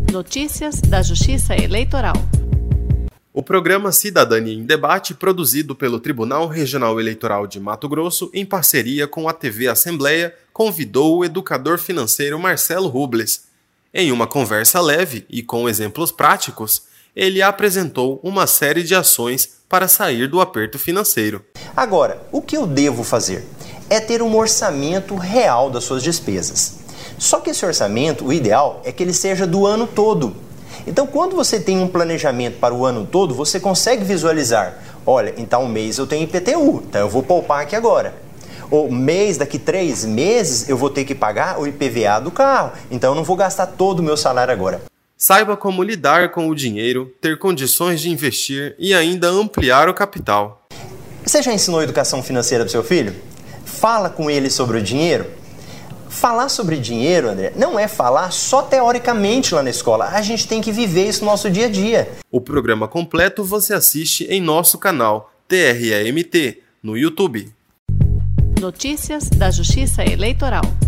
Notícias da Justiça Eleitoral. O programa Cidadania em Debate, produzido pelo Tribunal Regional Eleitoral de Mato Grosso, em parceria com a TV Assembleia, convidou o educador financeiro Marcelo Rubles. Em uma conversa leve e com exemplos práticos, ele apresentou uma série de ações para sair do aperto financeiro. Agora, o que eu devo fazer? É ter um orçamento real das suas despesas. Só que esse orçamento, o ideal é que ele seja do ano todo. Então, quando você tem um planejamento para o ano todo, você consegue visualizar, olha, em tal mês eu tenho IPTU, então eu vou poupar aqui agora. Ou daqui 3 meses eu vou ter que pagar o IPVA do carro, então eu não vou gastar todo o meu salário agora. Saiba como lidar com o dinheiro, ter condições de investir e ainda ampliar o capital. Você já ensinou educação financeira para o seu filho? Fala com ele sobre o dinheiro? Falar sobre dinheiro, André, não é falar só teoricamente lá na escola. A gente tem que viver isso no nosso dia a dia. O programa completo você assiste em nosso canal TREMT no YouTube. Notícias da Justiça Eleitoral.